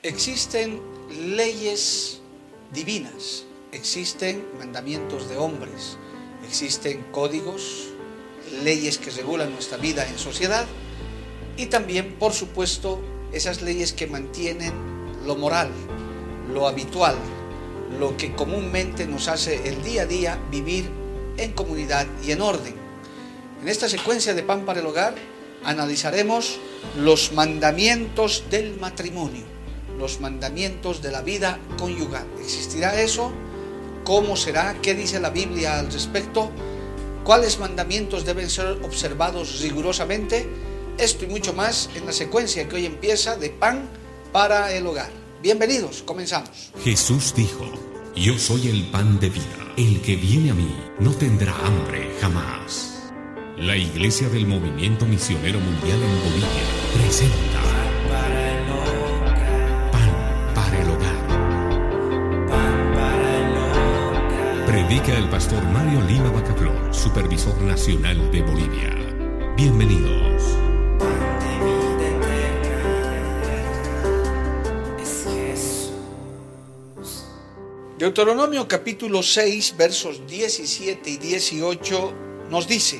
Existen leyes divinas, existen mandamientos de hombres, existen códigos, leyes que regulan nuestra vida en sociedad y también, por supuesto, esas leyes que mantienen lo moral, lo habitual, lo que comúnmente nos hace el día a día vivir en comunidad y en orden. En esta secuencia de Pan para el Hogar analizaremos los mandamientos del matrimonio, los mandamientos de la vida conyugal. ¿Existirá eso? ¿Cómo será? ¿Qué dice la Biblia al respecto? ¿Cuáles mandamientos deben ser observados rigurosamente? Esto y mucho más en la secuencia que hoy empieza de Pan para el Hogar. Bienvenidos, comenzamos. Jesús dijo: yo soy el pan de vida. El que viene a mí no tendrá hambre jamás. La Iglesia del Movimiento Misionero Mundial en Bolivia presenta Pan para el Hogar. Predica el pastor Mario Lima Bacaflor, supervisor nacional de Bolivia. Bienvenidos. Deuteronomio capítulo 6, versos 17 y 18 nos dice: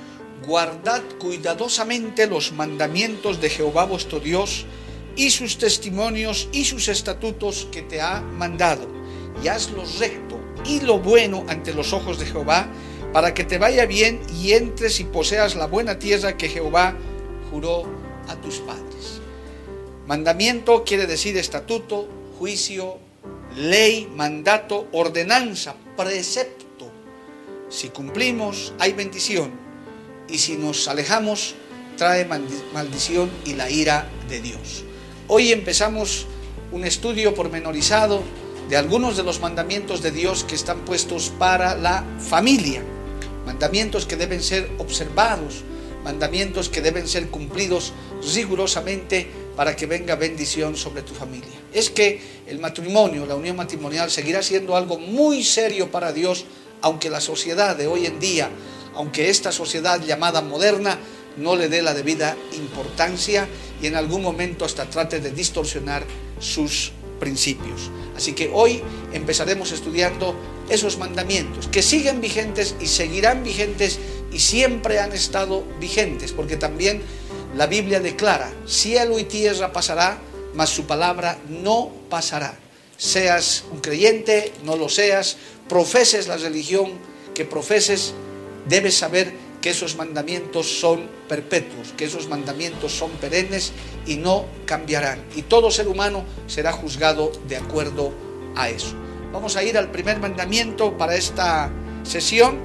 guardad cuidadosamente los mandamientos de Jehová vuestro Dios y sus testimonios y sus estatutos que te ha mandado, y hazlo recto y lo bueno ante los ojos de Jehová, para que te vaya bien y entres y poseas la buena tierra que Jehová juró a tus padres. Mandamiento quiere decir estatuto, juicio, ley, mandato, ordenanza, precepto. Si cumplimos, hay bendición, y si nos alejamos, trae maldición y la ira de Dios. Hoy empezamos un estudio pormenorizado de algunos de los mandamientos de Dios que están puestos para la familia, mandamientos que deben ser observados, mandamientos que deben ser cumplidos rigurosamente para que venga bendición sobre tu familia. Es que el matrimonio, la unión matrimonial, seguirá siendo algo muy serio para Dios, aunque la sociedad de hoy en día, aunque esta sociedad llamada moderna, no le dé la debida importancia y en algún momento hasta trate de distorsionar sus principios. Así que hoy empezaremos estudiando esos mandamientos que siguen vigentes y seguirán vigentes y siempre han estado vigentes, porque también la Biblia declara: cielo y tierra pasará, mas su palabra no pasará. Seas un creyente, no lo seas, profeses la religión que profeses, debes saber que esos mandamientos son perpetuos, que esos mandamientos son perennes y no cambiarán. Y todo ser humano será juzgado de acuerdo a eso. Vamos a ir al primer mandamiento para esta sesión.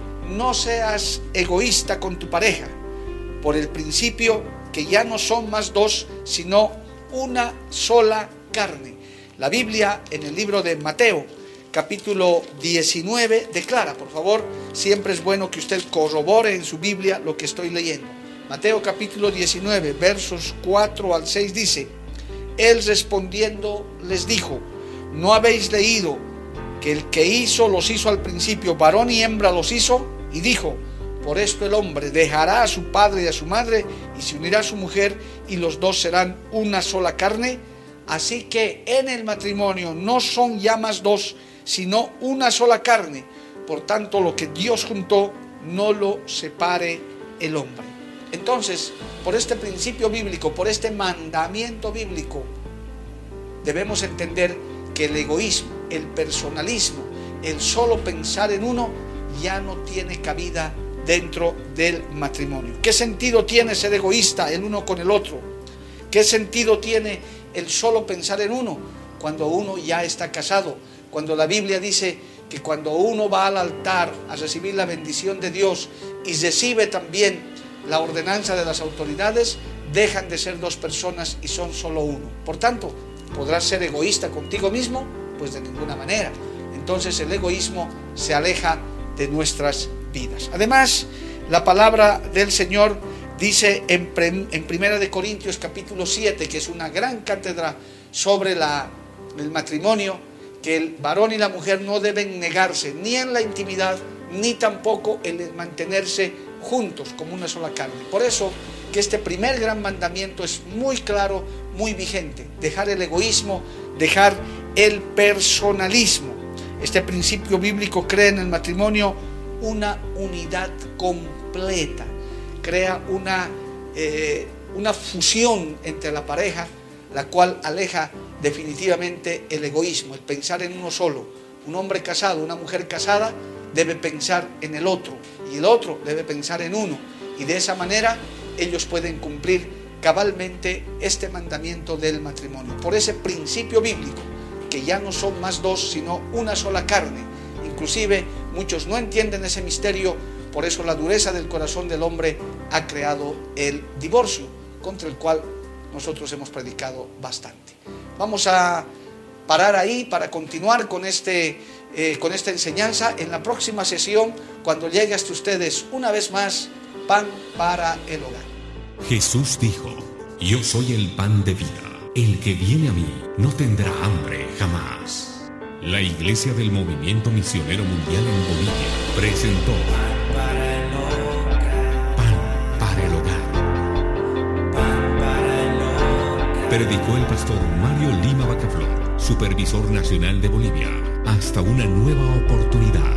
No seas egoísta con tu pareja, por el principio que ya no son más dos, sino una sola carne. La Biblia en el libro de Mateo, capítulo 19, declara, por favor, siempre es bueno que usted corrobore en su Biblia lo que estoy leyendo. Mateo capítulo 19, versos 4 al 6 dice: él respondiendo les dijo: ¿no habéis leído que el que los hizo al principio, varón y hembra los hizo? Y dijo: por esto el hombre dejará a su padre y a su madre y se unirá a su mujer y los dos serán una sola carne. Así que en el matrimonio no son ya más dos, sino una sola carne. Por tanto, lo que Dios juntó, no lo separe el hombre. Entonces, por este principio bíblico, por este mandamiento bíblico, debemos entender que el egoísmo, el personalismo, el solo pensar en uno, ya no tiene cabida dentro del matrimonio. ¿Qué sentido tiene ser egoísta el uno con el otro? ¿Qué sentido tiene el solo pensar en uno cuando uno ya está casado? Cuando la Biblia dice que cuando uno va al altar a recibir la bendición de Dios y recibe también la ordenanza de las autoridades, dejan de ser dos personas y son solo uno. Por tanto, ¿podrás ser egoísta contigo mismo? Pues de ninguna manera. Entonces el egoísmo se aleja de nuestras vidas. Además, la palabra del Señor dice en 1 Corintios capítulo 7, que es una gran cátedra sobre el matrimonio, que el varón y la mujer no deben negarse ni en la intimidad, ni tampoco en el mantenerse juntos como una sola carne. Por eso que este primer gran mandamiento es muy claro, muy vigente: dejar el egoísmo, dejar el personalismo. Este principio bíblico crea en el matrimonio una unidad completa, crea una fusión entre la pareja, la cual aleja definitivamente el egoísmo, el pensar en uno solo. Un hombre casado, una mujer casada debe pensar en el otro, y el otro debe pensar en uno, y de esa manera ellos pueden cumplir cabalmente este mandamiento del matrimonio, por ese principio bíblico, que ya no son más dos, sino una sola carne. Inclusive muchos no entienden ese misterio, por eso la dureza del corazón del hombre ha creado el divorcio, contra el cual nosotros hemos predicado bastante. Vamos a parar ahí para continuar con esta enseñanza en la próxima sesión, cuando llegue hasta ustedes una vez más Pan para el Hogar. Jesús dijo: yo soy el pan de vida. El que viene a mí no tendrá hambre jamás. La Iglesia del Movimiento Misionero Mundial en Bolivia presentó Pan para el Hogar. Predicó el pastor Mario Lima Bacaflor, supervisor nacional de Bolivia. Hasta una nueva oportunidad.